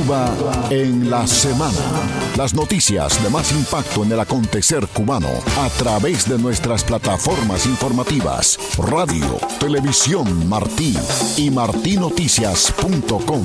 Cuba en la semana. Las noticias de más impacto en el acontecer cubano a través de nuestras plataformas informativas, radio, televisión Martí y martinoticias.com.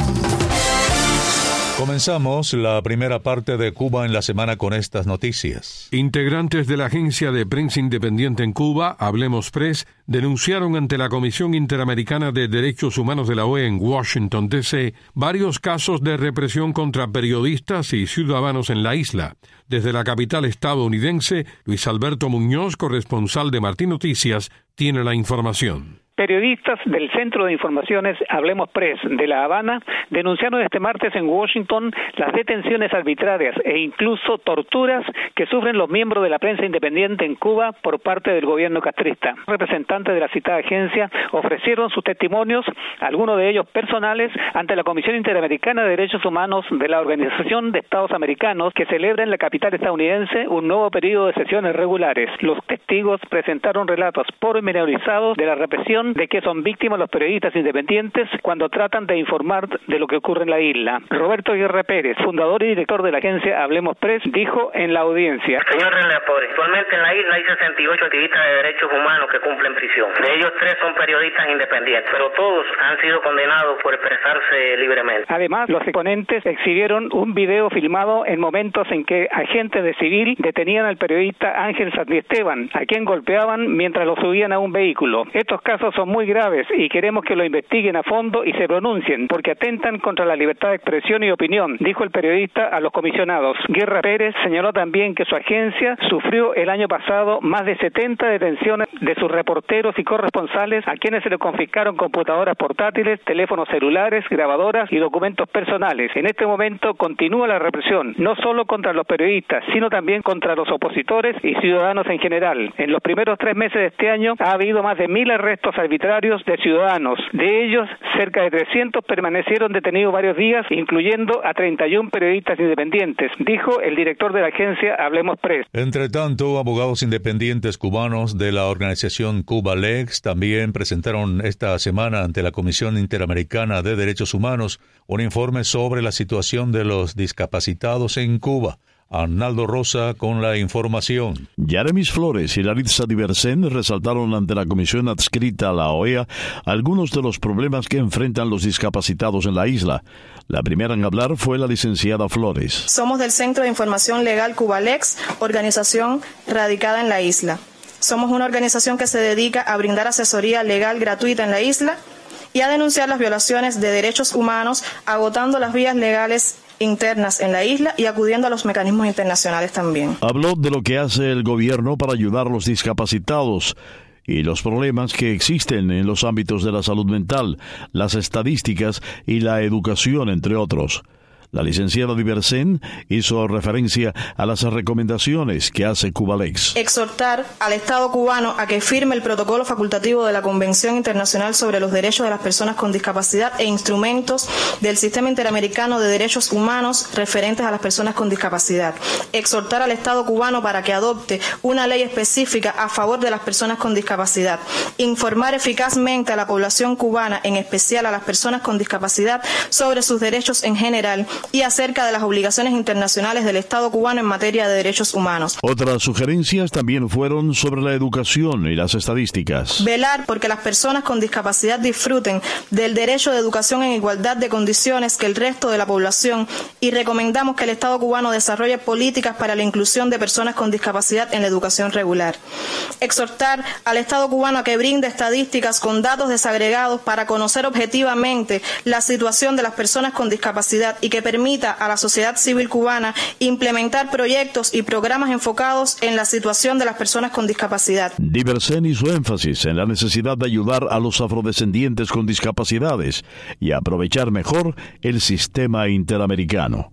Comenzamos la primera parte de Cuba en la semana con estas noticias. Integrantes de la Agencia de Prensa Independiente en Cuba, Hablemos Press, denunciaron ante la Comisión Interamericana de Derechos Humanos de la OEA en Washington, D.C., varios casos de represión contra periodistas y ciudadanos en la isla. Desde la capital estadounidense, Luis Alberto Muñoz, corresponsal de Martín Noticias, tiene la información. Periodistas del Centro de Informaciones Hablemos Press de La Habana denunciaron este martes en Washington las detenciones arbitrarias e incluso torturas que sufren los miembros de la prensa independiente en Cuba por parte del gobierno castrista. Representantes de la citada agencia ofrecieron sus testimonios, algunos de ellos personales, ante la Comisión Interamericana de Derechos Humanos de la Organización de Estados Americanos, que celebra en la capital estadounidense un nuevo periodo de sesiones regulares. Los testigos presentaron relatos pormenorizados de la represión de que son víctimas los periodistas independientes cuando tratan de informar de lo que ocurre en la isla. Roberto Aguirre Pérez, fundador y director de la agencia Hablemos Press, dijo en la audiencia: Señor relator, actualmente en la isla hay 68 activistas de derechos humanos que cumplen prisión. De ellos 3 son periodistas independientes, pero todos han sido condenados por expresarse libremente. Además, los exponentes exhibieron un video filmado en momentos en que agentes de civil detenían al periodista Ángel Santiesteban, a quien golpeaban mientras lo subían a un vehículo. Estos casos son muy graves y queremos que lo investiguen a fondo y se pronuncien, porque atentan contra la libertad de expresión y opinión, dijo el periodista a los comisionados. Guerra Pérez señaló también que su agencia sufrió el año pasado más de 70 detenciones de sus reporteros y corresponsales, a quienes se les confiscaron computadoras portátiles, teléfonos celulares, grabadoras y documentos personales. En este momento continúa la represión, no solo contra los periodistas, sino también contra los opositores y ciudadanos en general. En los primeros 3 meses de este año ha habido más de 1.000 arrestos arbitrarios de ciudadanos. De ellos, cerca de 300 permanecieron detenidos varios días, incluyendo a 31 periodistas independientes, dijo el director de la agencia Hablemos Press. Entre tanto, abogados independientes cubanos de la organización Cuba Lex también presentaron esta semana ante la Comisión Interamericana de Derechos Humanos un informe sobre la situación de los discapacitados en Cuba. Arnaldo Rosa con la información. Yaremis Flores y Laritza Diversen resaltaron ante la comisión adscrita a la OEA algunos de los problemas que enfrentan los discapacitados en la isla. La primera en hablar fue la licenciada Flores. Somos del Centro de Información Legal Cubalex, organización radicada en la isla. Somos una organización que se dedica a brindar asesoría legal gratuita en la isla y a denunciar las violaciones de derechos humanos, agotando las vías legales internas en la isla y acudiendo a los mecanismos internacionales también. Habló de lo que hace el gobierno para ayudar a los discapacitados y los problemas que existen en los ámbitos de la salud mental, las estadísticas y la educación, entre otros. La licenciada Diversen hizo referencia a las recomendaciones que hace Cubalex. Exhortar al Estado cubano a que firme el protocolo facultativo de la Convención Internacional sobre los Derechos de las Personas con Discapacidad e instrumentos del Sistema Interamericano de Derechos Humanos referentes a las personas con discapacidad. Exhortar al Estado cubano para que adopte una ley específica a favor de las personas con discapacidad. Informar eficazmente a la población cubana, en especial a las personas con discapacidad, sobre sus derechos en general y acerca de las obligaciones internacionales del Estado cubano en materia de derechos humanos. Otras sugerencias también fueron sobre la educación y las estadísticas. Velar porque las personas con discapacidad disfruten del derecho de educación en igualdad de condiciones que el resto de la población, y recomendamos que el Estado cubano desarrolle políticas para la inclusión de personas con discapacidad en la educación regular. Exhortar al Estado cubano a que brinde estadísticas con datos desagregados para conocer objetivamente la situación de las personas con discapacidad y que permita a la sociedad civil cubana implementar proyectos y programas enfocados en la situación de las personas con discapacidad. Diversen hizo énfasis en la necesidad de ayudar a los afrodescendientes con discapacidades y aprovechar mejor el sistema interamericano.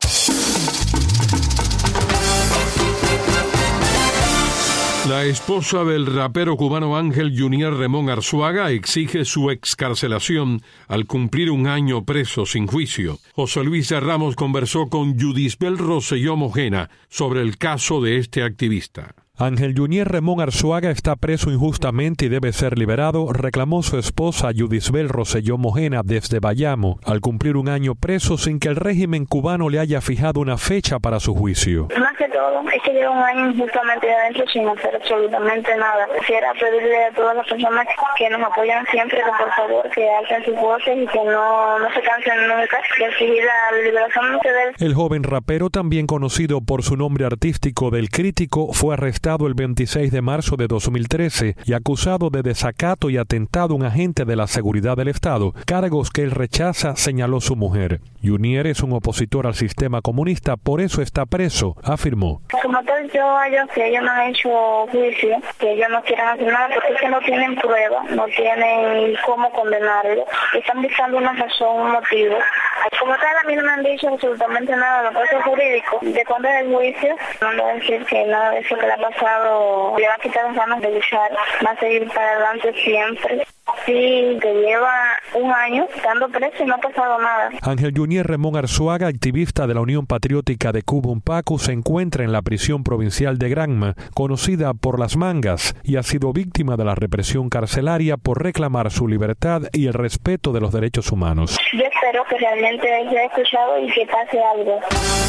La esposa del rapero cubano Ángel Junior Remón Arzuaga exige su excarcelación al cumplir 1 año preso sin juicio. José Luis Ramos conversó con Yudisbel Rosselló Mojena sobre el caso de este activista. Ángel Junier Remón Arzuaga está preso injustamente y debe ser liberado, reclamó su esposa Yudisbel Rosselló Mojena desde Bayamo, al cumplir un año preso sin que el régimen cubano le haya fijado una fecha para su juicio. Más que todo, es que llevo un año injustamente adentro sin hacer absolutamente nada. Quisiera pedirle a todas las personas que nos apoyan siempre que por favor que alcen sus voces y que no se cansen nunca de exigir la liberación de él. El joven rapero, también conocido por su nombre artístico del Crítico, fue arrestado el 26 de marzo de 2013 y acusado de desacato y atentado a un agente de la seguridad del Estado, cargos que él rechaza, señaló su mujer. Junier es un opositor al sistema comunista, por eso está preso, afirmó. Como tal, yo hallo que ellos no han hecho juicio, que ellos no quieren hacer nada porque es que no tienen pruebas, no tienen cómo condenarlo, están buscando una razón, un motivo. Como tal, a mí no me han dicho absolutamente nada de los procesos jurídicos. De cuándo es el juicio, no voy a decir que nada de eso que le ha pasado le va a quitar las ganas de luchar, va a seguir para adelante siempre. Sí, que lleva un año estando preso y no ha pasado nada. Ángel Junier Remón Arzuaga, activista de la Unión Patriótica de Cuba, UNPACU, se encuentra en la prisión provincial de Granma, conocida por Las Mangas, y ha sido víctima de la represión carcelaria por reclamar su libertad y el respeto de los derechos humanos. Yo espero que realmente haya escuchado y que pase algo.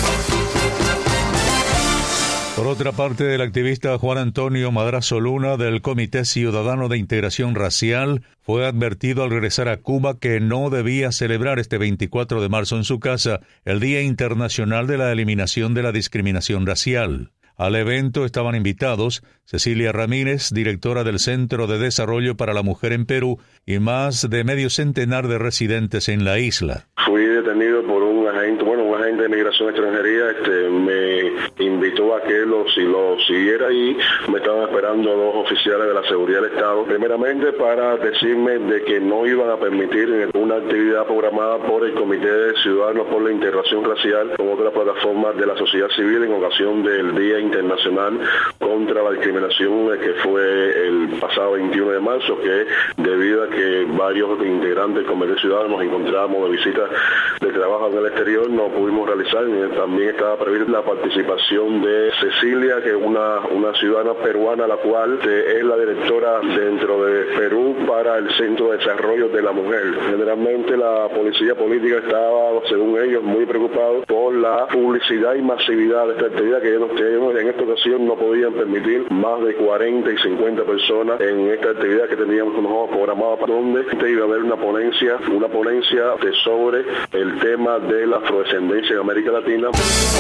Por otra parte, el activista Juan Antonio Madrazo Luna del Comité Ciudadano de Integración Racial fue advertido al regresar a Cuba que no debía celebrar este 24 de marzo en su casa el Día Internacional de la Eliminación de la Discriminación Racial. Al evento estaban invitados Cecilia Ramírez, directora del Centro de Desarrollo para la Mujer en Perú, y más de medio centenar de residentes en la isla. Fui detenido por un agente de migración extranjería, me invitó a que lo siguiera y me estaban esperando dos oficiales de la seguridad del Estado, primeramente para decirme de que no iban a permitir una actividad programada por el Comité de Ciudadanos por la Integración Racial con otras plataformas de la sociedad civil en ocasión del Día Internacional contra la Discriminación que fue el pasado 21 de marzo, que debido a que varios integrantes del Comité Ciudadano nos encontrábamos de visita de trabajo en el exterior, no pudimos realizar. También estaba prevista la participación de Cecilia, que es una ciudadana peruana, la cual es la directora dentro de Perú para el Centro de Desarrollo de la Mujer. Generalmente la policía política estaba, según ellos, muy preocupados por la publicidad y masividad de esta actividad, que ellos en esta ocasión no podían permitir más de 40 y 50 personas en esta actividad que teníamos programada, para donde iba a haber una ponencia sobre el tema de la afrodescendencia en América Latina.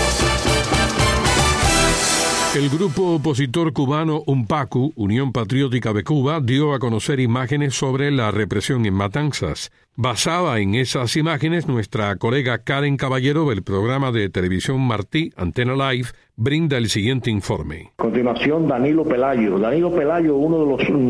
El grupo opositor cubano UNPACU, Unión Patriótica de Cuba, dio a conocer imágenes sobre la represión en Matanzas. Basada en esas imágenes, nuestra colega Karen Caballero del programa de televisión Martí, Antena Live, brinda el siguiente informe. A continuación, Danilo Pelayo. Danilo Pelayo, uno de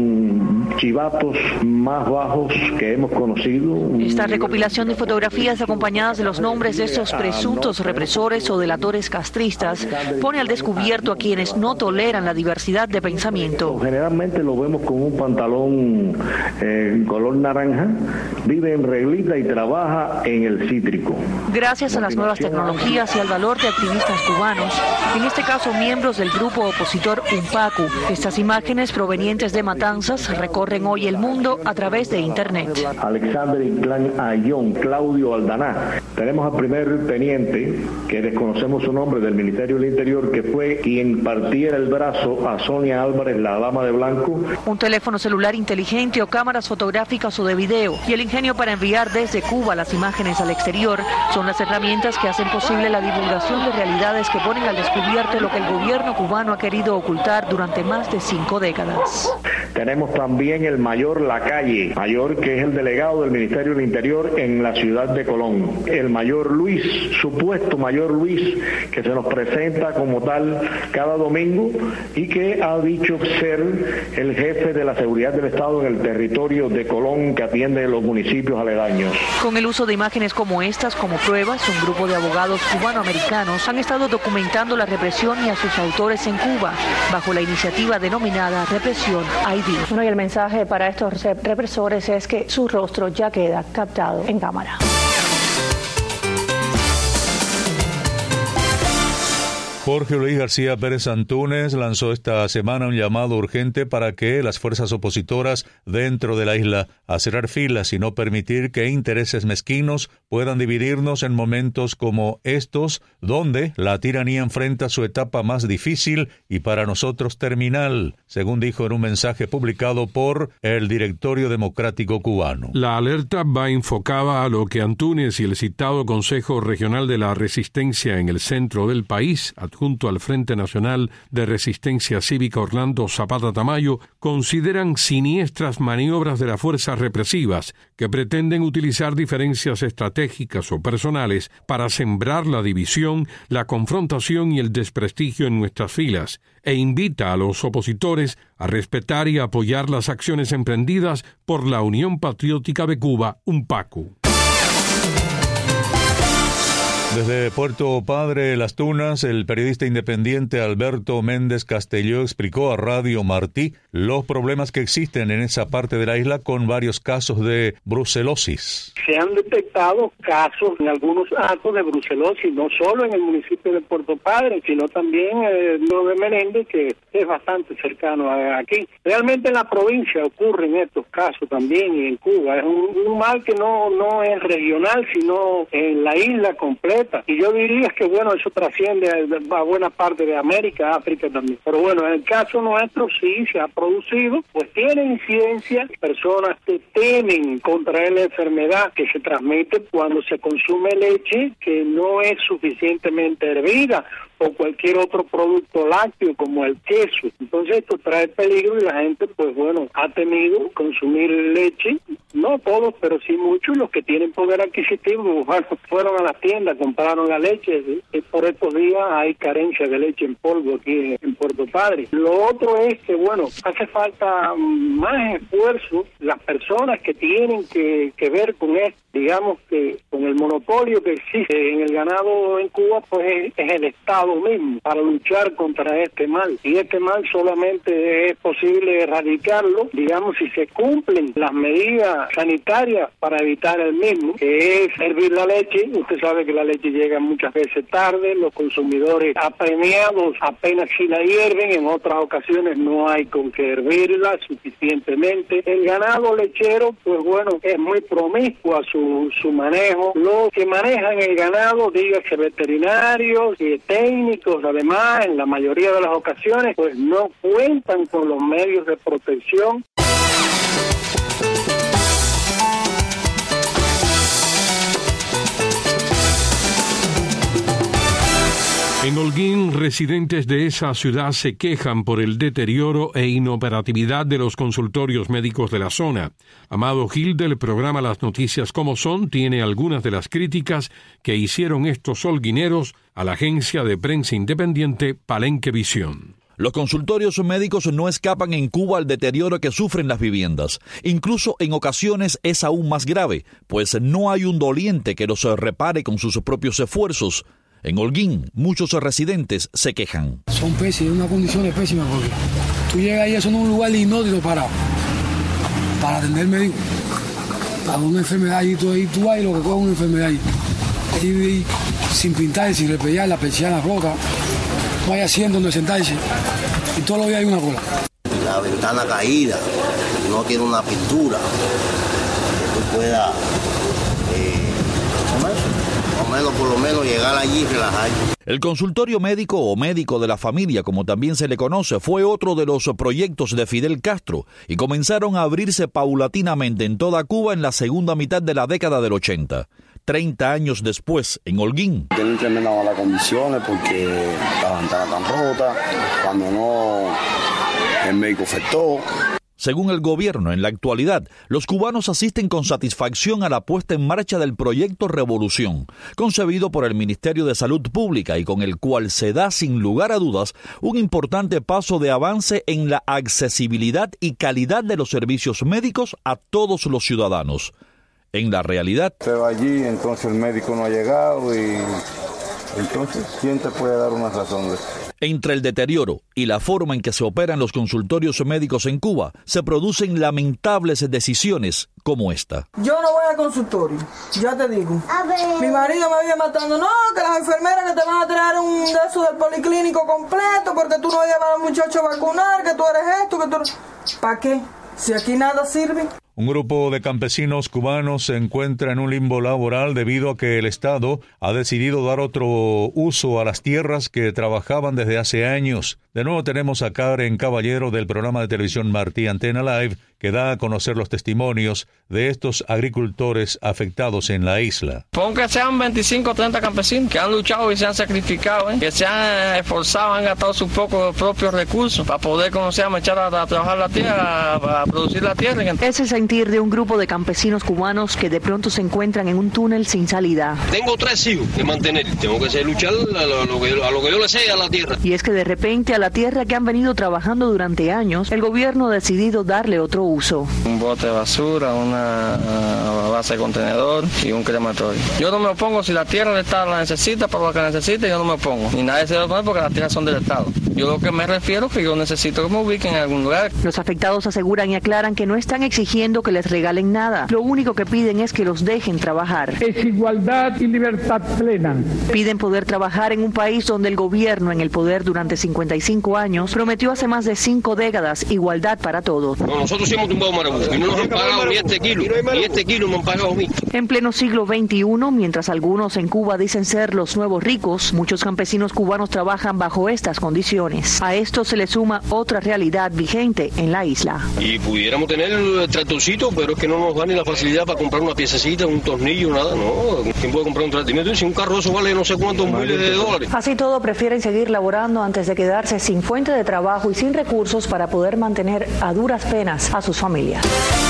los chivatos más bajos que hemos conocido. Esta recopilación de fotografías acompañadas de los nombres de estos presuntos represores o delatores castristas pone al descubierto a quienes no toleran la diversidad de pensamiento. Generalmente lo vemos con un pantalón color naranja, vive en reglita y trabaja en el cítrico. Gracias a las nuevas tecnologías y al valor de activistas cubanos, en este caso miembros del grupo opositor UNPACU, estas imágenes provenientes de Matanzas recorren hoy el mundo a través de Internet. Alexander Inclán Ayón, Claudio Aldaná. Tenemos al primer teniente, que desconocemos su nombre, del Ministerio del Interior, que fue quien partiera el brazo a Sonia Álvarez, la dama de blanco. Un teléfono celular inteligente o cámaras fotográficas o de video y el ingenio para enviar desde Cuba las imágenes al exterior son las herramientas que hacen posible la divulgación de realidades que ponen al descubierto lo que el gobierno cubano ha querido ocultar durante más de 5 décadas. Tenemos también el mayor Lacalle, mayor que es el delegado del Ministerio del Interior en la ciudad de Colón. El mayor Luis, supuesto mayor Luis, que se nos presenta como tal cada domingo y que ha dicho ser el jefe de la seguridad del Estado en el territorio de Colón, que atiende los municipios aledaños. Con el uso de imágenes como estas como pruebas, un grupo de abogados cubanoamericanos han estado documentando la represión y a sus autores en Cuba, bajo la iniciativa denominada Represión ID. Bueno, y el mensaje para estos represores es que su rostro ya queda captado en cámara. Jorge Luis García Pérez Antúnez lanzó esta semana un llamado urgente para que las fuerzas opositoras dentro de la isla a cerrar filas y no permitir que intereses mezquinos puedan dividirnos en momentos como estos, donde la tiranía enfrenta su etapa más difícil y para nosotros terminal, según dijo en un mensaje publicado por el Directorio Democrático Cubano. La alerta va enfocada a lo que Antúnez y el citado Consejo Regional de la Resistencia en el centro del país, junto al Frente Nacional de Resistencia Cívica Orlando Zapata Tamayo, consideran siniestras maniobras de las fuerzas represivas que pretenden utilizar diferencias estratégicas o personales para sembrar la división, la confrontación y el desprestigio en nuestras filas, e invita a los opositores a respetar y apoyar las acciones emprendidas por la Unión Patriótica de Cuba, UNPACU. Desde Puerto Padre, Las Tunas, el periodista independiente Alberto Méndez Castelló explicó a Radio Martí los problemas que existen en esa parte de la isla con varios casos de brucelosis. Se han detectado casos en algunos actos de brucelosis, no solo en el municipio de Puerto Padre, sino también en lo de Menéndez, que es bastante cercano aquí. Realmente en la provincia ocurren estos casos también y en Cuba. Es un mal que no es regional, sino en la isla completa. Y yo diría que, bueno, eso trasciende a buena parte de América, África también. Pero bueno, en el caso nuestro sí se ha producido, pues tiene incidencia personas que temen contraer la enfermedad que se transmite cuando se consume leche que no es suficientemente hervida o cualquier otro producto lácteo como el queso. Entonces esto trae peligro y la gente, pues bueno, ha temido consumir leche, no todos, pero sí muchos, los que tienen poder adquisitivo, bueno, fueron a las tiendas, compraron la leche. Por estos días hay carencia de leche en polvo aquí en Puerto Padre. Lo otro es que, bueno, hace falta más esfuerzo. Las personas que tienen que ver con esto, digamos que con el monopolio que existe en el ganado en Cuba, pues es el Estado mismo para luchar contra este mal. Y este mal solamente es posible erradicarlo, digamos, si se cumplen las medidas sanitarias para evitar el mismo, que es hervir la leche. Usted sabe que la leche llega muchas veces tarde, los consumidores apremiados apenas si la hierven, en otras ocasiones no hay con que hervirla suficientemente. El ganado lechero, pues bueno, es muy promiscuo a su manejo. Los que manejan el ganado, dígase veterinarios y técnicos, además, en la mayoría de las ocasiones, pues no cuentan con los medios de protección. En Holguín, residentes de esa ciudad se quejan por el deterioro e inoperatividad de los consultorios médicos de la zona. Amado Gil, del programa Las Noticias Como Son, tiene algunas de las críticas que hicieron estos holguineros a la agencia de prensa independiente Palenque Visión. Los consultorios médicos no escapan en Cuba al deterioro que sufren las viviendas. Incluso en ocasiones es aún más grave, pues no hay un doliente que los repare con sus propios esfuerzos. En Holguín, muchos residentes se quejan. Son pésimas, una condición pésima porque tú llegas ahí, eso no es un lugar inhóspito para atender médico. Para una enfermedad ahí, tú vas y lo que coges una enfermedad ahí. Y sin pintar, sin repellar, la persiana rota, no hay asiento donde sentarse. Y todos los días hay una cola. La ventana caída, no tiene una pintura que tú puedas, por lo menos llegar allí y relajar. El consultorio médico o médico de la familia, como también se le conoce, fue otro de los proyectos de Fidel Castro y comenzaron a abrirse paulatinamente en toda Cuba en la segunda mitad de la década del 80. 30 años después, en Holguín. Tienen tremenda malas condiciones porque la ventana tan rota, cuando no el médico afectó. Según el gobierno, en la actualidad, los cubanos asisten con satisfacción a la puesta en marcha del proyecto Revolución, concebido por el Ministerio de Salud Pública y con el cual se da, sin lugar a dudas, un importante paso de avance en la accesibilidad y calidad de los servicios médicos a todos los ciudadanos. En la realidad, se va allí, entonces el médico no ha llegado y entonces, ¿quién te puede dar una razón de eso? Entre el deterioro y la forma en que se operan los consultorios médicos en Cuba, se producen lamentables decisiones como esta. Yo no voy al consultorio, ya te digo. Mi marido me vive matando. No, que las enfermeras que te van a traer un de esos del policlínico completo porque tú no llevas a los muchachos a vacunar, que tú eres esto, que tú... ¿Para qué? Si aquí nada sirve. Un grupo de campesinos cubanos se encuentra en un limbo laboral debido a que el Estado ha decidido dar otro uso a las tierras que trabajaban desde hace años. De nuevo tenemos a Karen Caballero del programa de televisión Martí Antena Live, que da a conocer los testimonios de estos agricultores afectados en la isla. Aunque sean 25 o 30 campesinos que han luchado y se han sacrificado, que se han esforzado, han gastado sus propios recursos para poder, como se llama, echar a trabajar la tierra, a producir la tierra. Es el sentir de un grupo de campesinos cubanos que de pronto se encuentran en un túnel sin salida. Tengo 3 hijos que mantener, tengo que luchar a lo que yo le sé a la tierra. Y es que de repente a la tierra que han venido trabajando durante años, el gobierno ha decidido darle otro uso. Un bote de basura, una base de contenedor y un crematorio. Yo no me opongo si la tierra del Estado la necesita para lo que necesite, yo no me opongo. Ni nadie se lo opone porque las tierras son del Estado. Yo lo que me refiero es que yo necesito que me ubiquen en algún lugar. Los afectados aseguran y aclaran que no están exigiendo que les regalen nada. Lo único que piden es que los dejen trabajar. Es igualdad y libertad plena. Piden poder trabajar en un país donde el gobierno, en el poder durante 55 años, prometió hace más de 5 décadas igualdad para todos. No, nosotros hemos tumbado Marabú y no nos han pagado ni este kilo me han pagado a mí. En pleno siglo XXI, mientras algunos en Cuba dicen ser los nuevos ricos, muchos campesinos cubanos trabajan bajo estas condiciones. A esto se le suma otra realidad vigente en la isla. Y pudiéramos tener el tractorcito, pero es que no nos da ni la facilidad para comprar una piececita, un tornillo, nada, no. ¿Quién puede comprar un tractorito? Si un carro eso vale no sé cuántos miles de dólares. Así todo, prefieren seguir laborando antes de quedarse sin fuente de trabajo y sin recursos para poder mantener a duras penas a sus familias.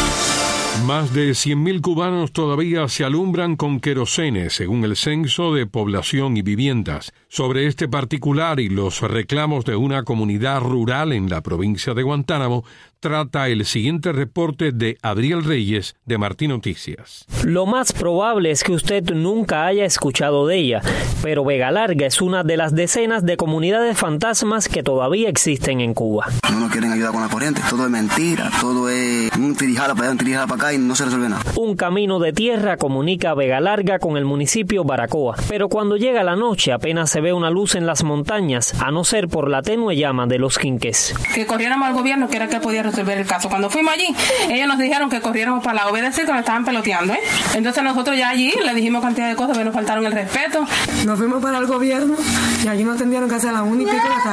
Más de 100.000 cubanos todavía se alumbran con querosene, según el Censo de Población y Viviendas. Sobre este particular y los reclamos de una comunidad rural en la provincia de Guantánamo, trata el siguiente reporte de Adriel Reyes de Martí Noticias. Lo más probable es que usted nunca haya escuchado de ella, pero Vega Larga es una de las decenas de comunidades fantasmas que todavía existen en Cuba. No nos quieren ayudar con la corriente, todo es mentira, todo es un tirijala para allá, un tirijala para acá y no se resuelve nada. Un camino de tierra comunica Vega Larga con el municipio Baracoa, pero cuando llega la noche apenas se ve una luz en las montañas, a no ser por la tenue llama de los quinques. Que corriéramos al gobierno, que era que podía resolver el caso. Cuando fuimos allí, ellos nos dijeron que corriéramos para la OBDC, que nos estaban peloteando, Entonces nosotros ya allí le dijimos cantidad de cosas, pero nos faltaron el respeto. Nos fuimos para el gobierno y allí nos atendieron que hacer la única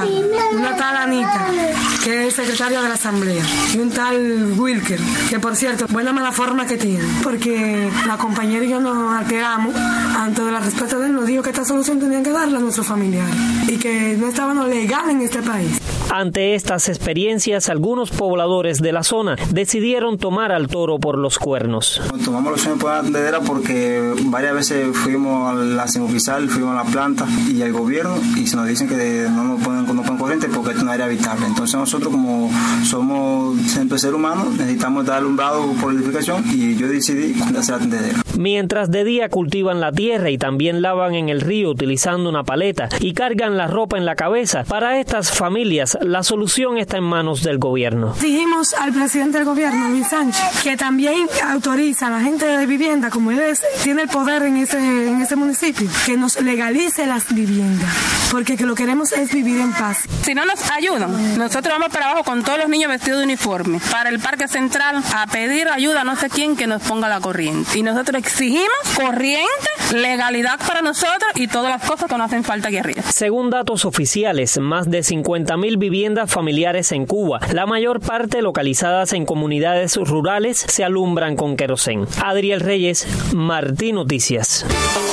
una tal Anita, que es secretaria de la asamblea, y un tal Wilker, que por cierto, buena mala forma que tiene, porque la compañera y yo nos alteramos ante el respeto de él, nos dijo que esta solución tenían que darla a nuestros familiares y que no estábamos legal en este país. Ante estas experiencias, algunos pobladores de la zona decidieron tomar al toro por los cuernos. Tomamos la opción por atendedera porque varias veces fuimos a la sinopisal, fuimos a la planta y al gobierno y se nos dicen que no nos ponen corriente porque esto no era habitable. Entonces nosotros, como somos siempre seres humanos, necesitamos dar alumbrado por edificación y yo decidí hacer atendedera. Mientras de día cultivan la tierra y también lavan en el río utilizando una paleta y cargan la ropa en la cabeza, para estas familias la solución está en manos del gobierno. Dijimos al presidente del gobierno, Luis Sánchez, que también autoriza a la gente de vivienda, como él tiene el poder en ese municipio, que nos legalice las viviendas, porque que lo queremos es vivir en paz. Si no nos ayudan, nosotros vamos para abajo con todos los niños vestidos de uniforme, para el Parque Central, a pedir ayuda a no sé quién que nos ponga la corriente. Y nosotros exigimos corriente, legalidad para nosotros y todas las cosas que nos hacen falta aquí arriba. Según datos oficiales, más de 50.000 viviendas familiares en Cuba, la mayor parte localizadas en comunidades rurales, se alumbran con querosén. Adriel Reyes, Martí Noticias.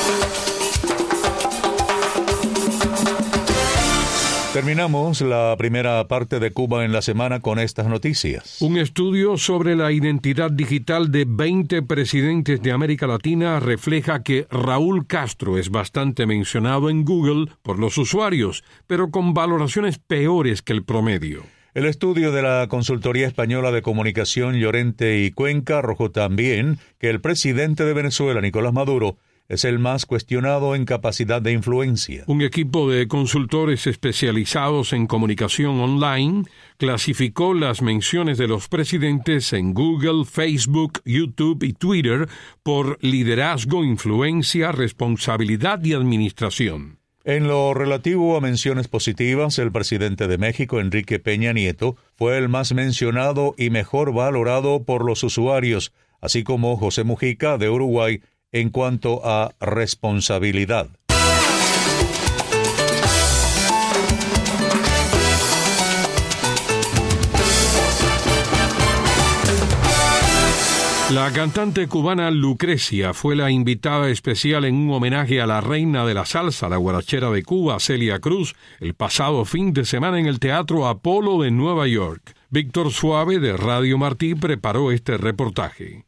Terminamos la primera parte de Cuba en la semana con estas noticias. Un estudio sobre la identidad digital de 20 presidentes de América Latina refleja que Raúl Castro es bastante mencionado en Google por los usuarios, pero con valoraciones peores que el promedio. El estudio de la Consultoría Española de Comunicación Llorente y Cuenca arrojó también que el presidente de Venezuela, Nicolás Maduro, es el más cuestionado en capacidad de influencia. Un equipo de consultores especializados en comunicación online clasificó las menciones de los presidentes en Google, Facebook, YouTube y Twitter por liderazgo, influencia, responsabilidad y administración. En lo relativo a menciones positivas, el presidente de México, Enrique Peña Nieto, fue el más mencionado y mejor valorado por los usuarios, así como José Mujica, de Uruguay, en cuanto a responsabilidad. La cantante cubana Lucrecia fue la invitada especial en un homenaje a la reina de la salsa, la guarachera de Cuba, Celia Cruz, el pasado fin de semana en el Teatro Apolo de Nueva York. Víctor Suave, de Radio Martí, preparó este reportaje.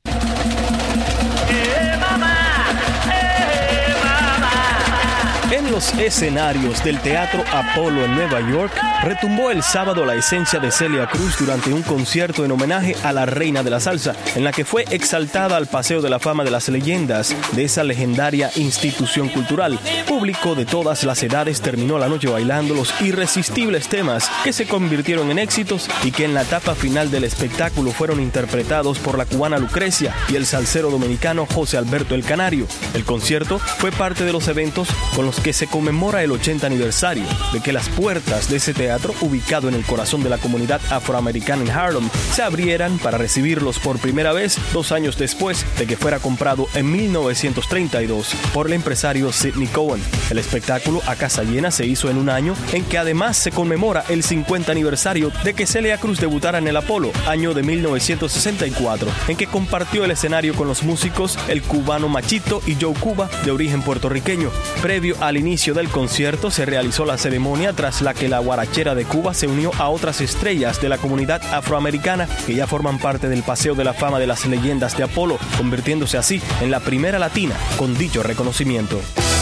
En los escenarios del Teatro Apolo en Nueva York, retumbó el sábado la esencia de Celia Cruz durante un concierto en homenaje a la reina de la salsa, en la que fue exaltada al Paseo de la Fama de las Leyendas de esa legendaria institución cultural. Público de todas las edades terminó la noche bailando los irresistibles temas que se convirtieron en éxitos y que en la etapa final del espectáculo fueron interpretados por la cubana Lucrecia y el salsero dominicano José Alberto el Canario. El concierto fue parte de los eventos con los que se conmemora el 80 aniversario de que las puertas de ese teatro, ubicado en el corazón de la comunidad afroamericana en Harlem, se abrieran para recibirlos por primera vez 2 años después de que fuera comprado en 1932 por el empresario Sidney Cohen. El espectáculo a casa llena se hizo en un año en que además se conmemora el 50 aniversario de que Celia Cruz debutara en el Apolo, año de 1964, en que compartió el escenario con los músicos el cubano Machito y Joe Cuba, de origen puertorriqueño. Previo al inicio del concierto se realizó la ceremonia tras la que la guarachera de Cuba se unió a otras estrellas de la comunidad afroamericana que ya forman parte del Paseo de la Fama de las Leyendas de Apolo, convirtiéndose así en la primera latina con dicho reconocimiento.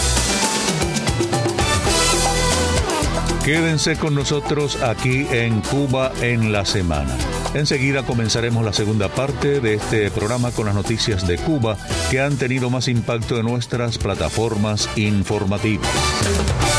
Quédense con nosotros aquí en Cuba en la Semana. Enseguida comenzaremos la segunda parte de este programa con las noticias de Cuba que han tenido más impacto en nuestras plataformas informativas.